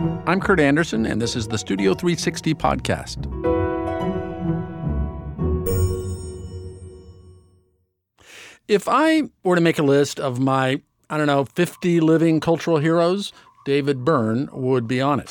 I'm Kurt Anderson, and this is the Studio 360 podcast. If I were to make a list of my, 50 living cultural heroes, David Byrne would be on it.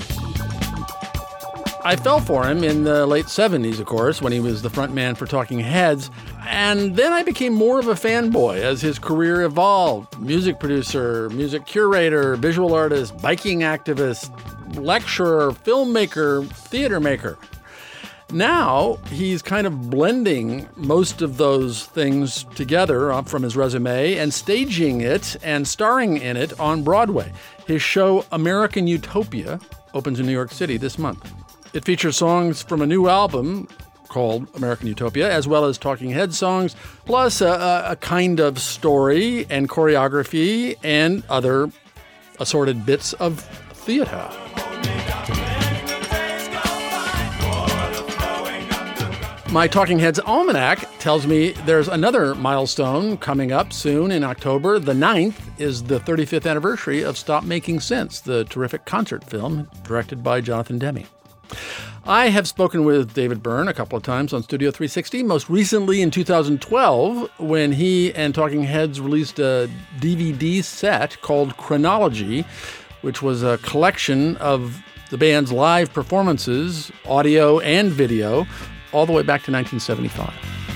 I fell for him in the late 70s, of course, when he was the front man for Talking Heads. And then I became more of a fanboy as his career evolved. Music producer, music curator, visual artist, biking activist, lecturer, filmmaker, theater maker. Now he's kind of blending most of those things together from his resume and staging it and starring in it on Broadway. His show American Utopia opens in New York City this month. It features songs from a new album called American Utopia, as well as Talking Heads songs, plus a kind of story and choreography and other assorted bits of theater. My Talking Heads Almanac tells me there's another milestone coming up soon in October. The 9th is the 35th anniversary of Stop Making Sense, the terrific concert film directed by Jonathan Demme. I have spoken with David Byrne a couple of times on Studio 360, most recently in 2012 when he and Talking Heads released a DVD set called Chronology, which was a collection of the band's live performances, audio and video, all the way back to 1975.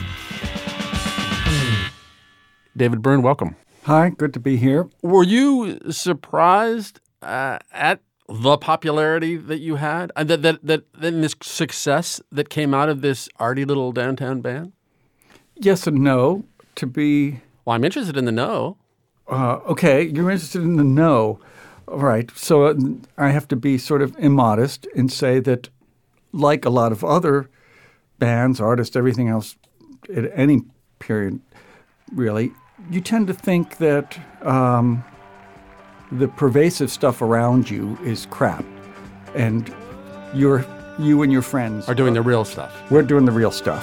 David Byrne, welcome. Hi, good to be here. Were you surprised at the popularity that you had, that this success that came out of this arty little downtown band? Yes and no. Well, I'm interested in the no. Okay, you're interested in the no. All right, so I have to be sort of immodest and say that, like a lot of other bands, artists, everything else, at any period, really, you tend to think that the pervasive stuff around you is crap, and you and your friends are doing the real stuff. We're doing the real stuff.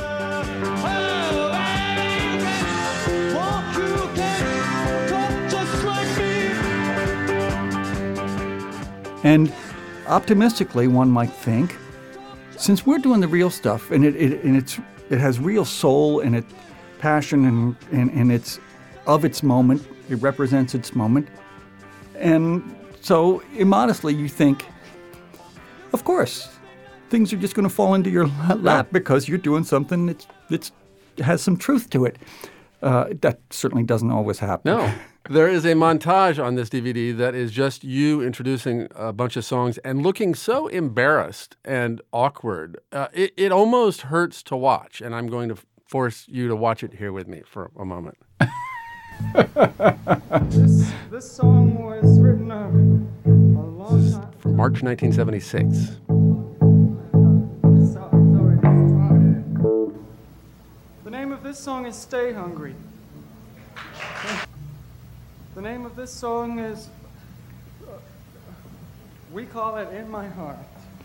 And optimistically, one might think, since we're doing the real stuff, and it has real soul and passion and it's of its moment, it represents its moment. And so, immodestly, you think, of course, things are just going to fall into your lap because you're doing something that has some truth to it. That certainly doesn't always happen. No. There is a montage on this DVD that is just you introducing a bunch of songs and looking so embarrassed and awkward. It almost hurts to watch, and I'm going to force you to watch it here with me for a moment. This song was written a long time. From March 1976. The name of this song is Stay Hungry. The name of this song is, we call it In My Heart.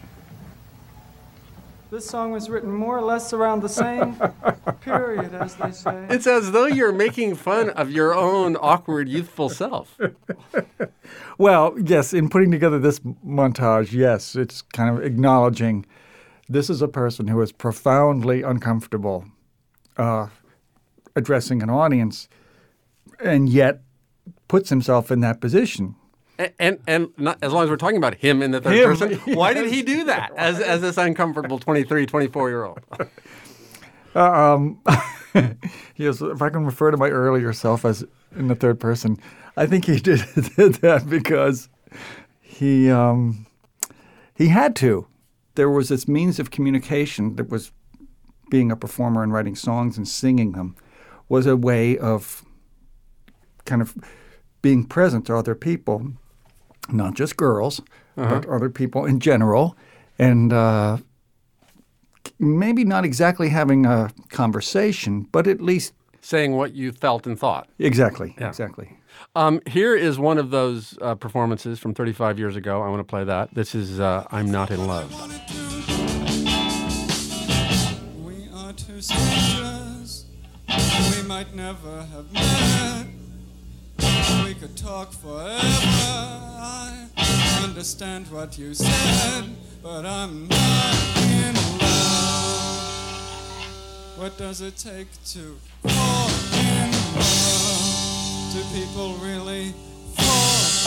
This song was written more or less around the same period, as they say. It's as though you're making fun of your own awkward, youthful self. Well, yes, in putting together this montage, yes, it's kind of acknowledging this is a person who is profoundly uncomfortable addressing an audience and yet puts himself in that position. And not, as long as we're talking about him in the third person, why did he do that as this uncomfortable 23, 24-year-old? Yes, if I can refer to my earlier self as in the third person, I think he did that because he had to. There was this means of communication that was being a performer and writing songs and singing them was a way of kind of being present to other people. Not just girls, but other people in general, and maybe not exactly having a conversation, but at least saying what you felt and thought. Exactly, yeah. Exactly. Here is one of those performances from 35 years ago. I want to play that. This is I'm Not in Love. We are two strangers. We might never have met. We could talk forever. I understand. understand what you said, but I'm not in love. What does it take to fall in love? Do people really fall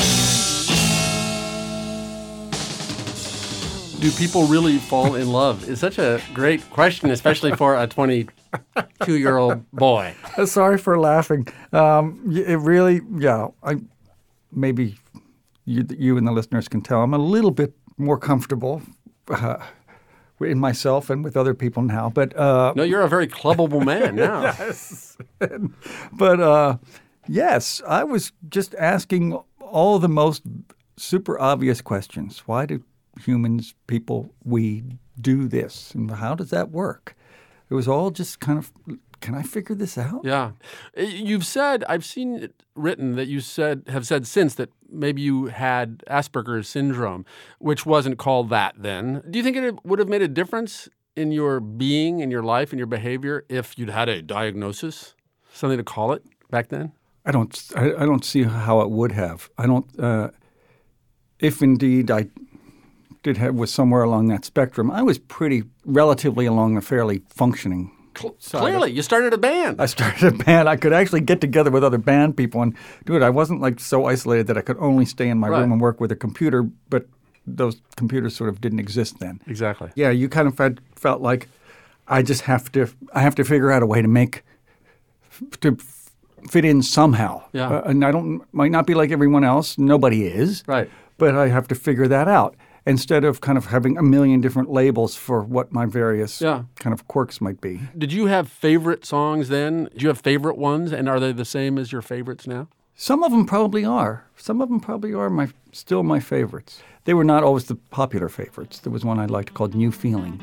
in love? Do people really fall in love? Is such a great question, especially for a 22-year-old boy. Sorry for laughing. It really, maybe you and the listeners can tell I'm a little bit more comfortable in myself and with other people now. But No, you're a very clubbable man now. yes. But yes, I was just asking all the most super obvious questions. Why do humans, people, we do this? And how does that work? It was all just kind of, can I figure this out? Yeah. You've said, I've seen it written that you have said since that maybe you had Asperger's syndrome, which wasn't called that then. Do you think it would have made a difference in your being, in your life, in your behavior if you'd had a diagnosis, something to call it back then? I don't see how it would have. I don't, if indeed I was somewhere along that spectrum, I was relatively along a fairly functioning side. Clearly, you started a band. I started a band. I could actually get together with other band people and do it. I wasn't like so isolated that I could only stay in my room and work with a computer, but those computers sort of didn't exist then. Exactly. Yeah, you kind of felt like I have to figure out a way to fit in somehow. Yeah. And I might not be like everyone else. Nobody is. Right. But I have to figure that out instead of kind of having a million different labels for what my various kind of quirks might be. Did you have favorite songs then? Did you have favorite ones, and are they the same as your favorites now? Some of them probably are. Some of them probably are still my favorites. They were not always the popular favorites. There was one I liked called New Feeling.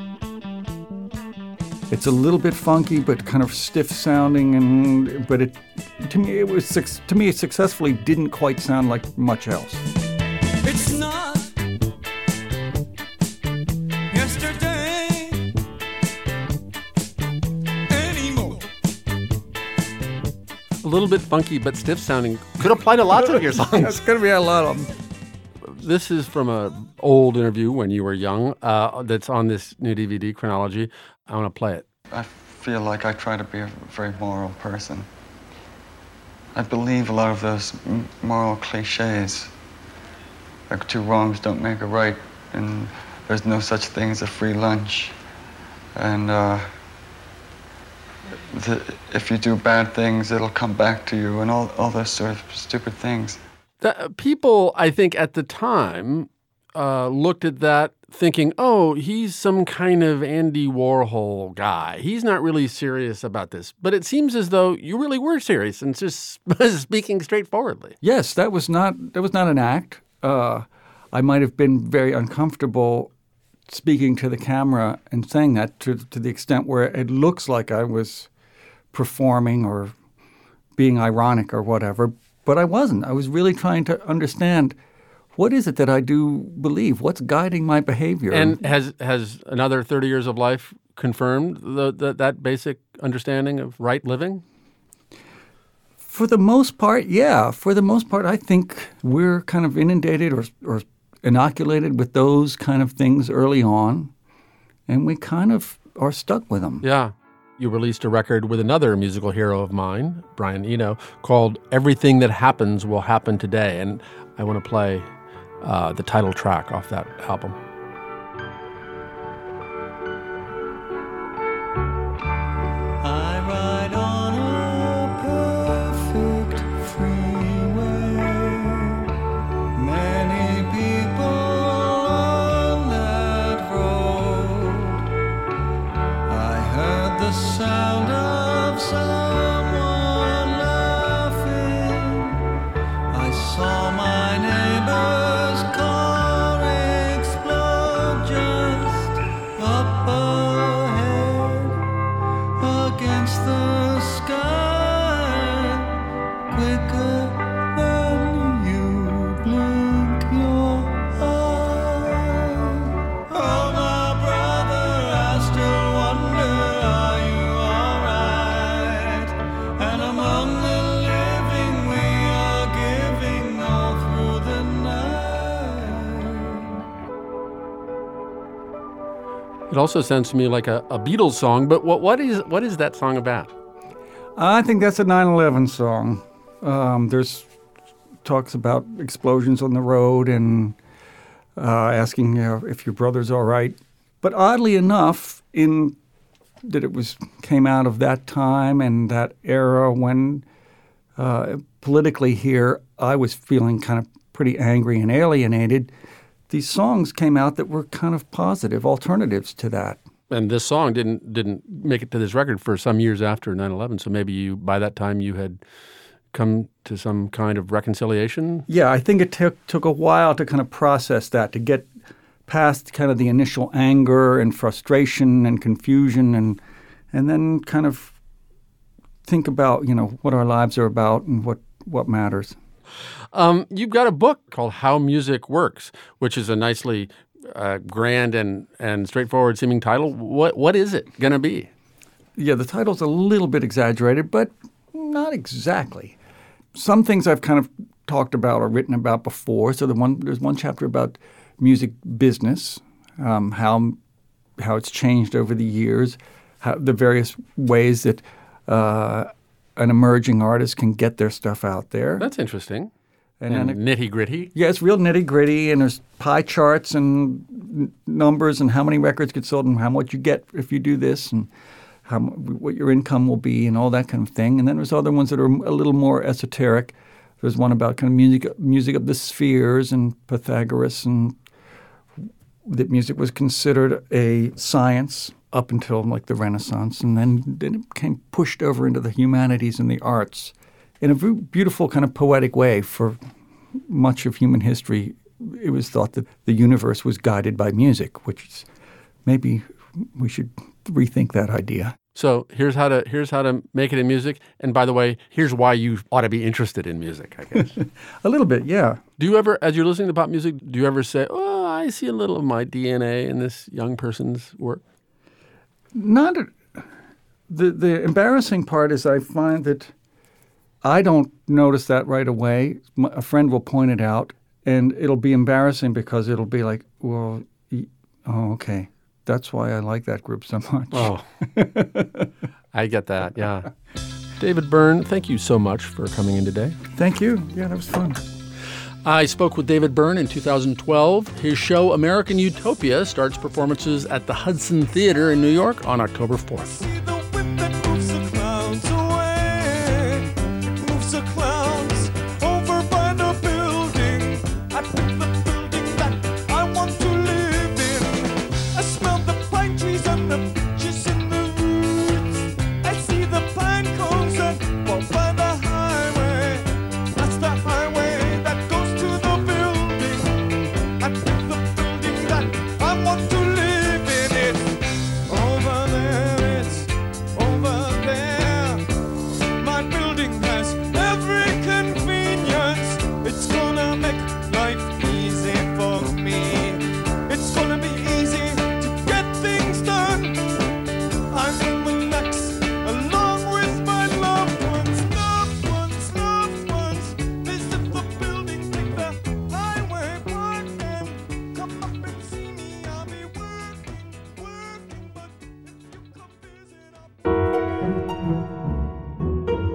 It's a little bit funky, but kind of stiff sounding, but to me it successfully didn't quite sound like much else. It's not yesterday anymore. A little bit funky but stiff sounding could apply to lots of your songs. There's going to be a lot of them. This is from an old interview when you were young that's on this new DVD, Chronology. I want to play it. I feel like I try to be a very moral person. I believe a lot of those moral cliches, like two wrongs don't make a right, and there's no such thing as a free lunch, and if you do bad things, it'll come back to you, and all those sort of stupid things. People, I think, at the time looked at that thinking, oh, he's some kind of Andy Warhol guy. He's not really serious about this. But it seems as though you really were serious and just speaking straightforwardly. Yes, that was not an act. I might have been very uncomfortable speaking to the camera and saying that to the extent where it looks like I was performing or being ironic or whatever. But I wasn't. I was really trying to understand, what is it that I do believe? What's guiding my behavior? And has another 30 years of life confirmed that basic understanding of right living? For the most part, yeah. For the most part, I think we're kind of inundated or inoculated with those kind of things early on, and we kind of are stuck with them. Yeah. You released a record with another musical hero of mine, Brian Eno, called Everything That Happens Will Happen Today. And I want to play the title track off that album. I ride on a perfect freeway. Many people on that road. I heard the sound of someone laughing. I saw my neighbor's car explode. It also sounds to me like a Beatles song, but what is that song about? I think that's a 9/11 song. There's talks about explosions on the road and asking if your brother's all right. But oddly enough, in that it came out of that time and that era when politically here I was feeling kind of pretty angry and alienated. These songs came out that were kind of positive alternatives to that. And this song didn't make it to this record for some years after 9/11. So maybe by that time you had come to some kind of reconciliation? Yeah, I think it took a while to kind of process that, to get past kind of the initial anger and frustration and confusion and then kind of think about, what our lives are about and what matters. You've got a book called How Music Works, which is a nicely grand and straightforward seeming title. What is it going to be? Yeah, the title's a little bit exaggerated, but not exactly. Some things I've kind of talked about or written about before. So there's one chapter about music business, how it's changed over the years, how the various ways that an emerging artist can get their stuff out there. That's interesting. And nitty-gritty. Yeah, it's real nitty-gritty, and there's pie charts and numbers and how many records get sold and how much you get if you do this and what your income will be and all that kind of thing. And then there's other ones that are a little more esoteric. There's one about kind of music of the spheres and Pythagoras, and that music was considered a science up until like the Renaissance, and then it became pushed over into the humanities and the arts in a beautiful kind of poetic way. For much of human history, it was thought that the universe was guided by music, which is, maybe we should rethink that idea. So here's how to make it in music. And by the way, here's why you ought to be interested in music, I guess. A little bit, yeah. Do you ever, as you're listening to pop music, do you ever say, "Oh, I see a little of my DNA in this young person's work"? Not. The embarrassing part is I find that I don't notice that right away. A friend will point it out, and it'll be embarrassing because it'll be like, well, okay. That's why I like that group so much. Oh, I get that, yeah. David Byrne, thank you so much for coming in today. Thank you. Yeah, that was fun. I spoke with David Byrne in 2012. His show, American Utopia, starts performances at the Hudson Theater in New York on October 4th.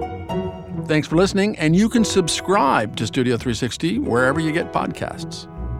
Thanks for listening, and you can subscribe to Studio 360 wherever you get podcasts.